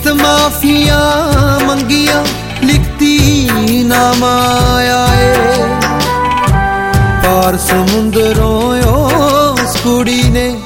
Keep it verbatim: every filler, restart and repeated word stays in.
mafia मंगिया लिखती नाम आया है पार समुंदरों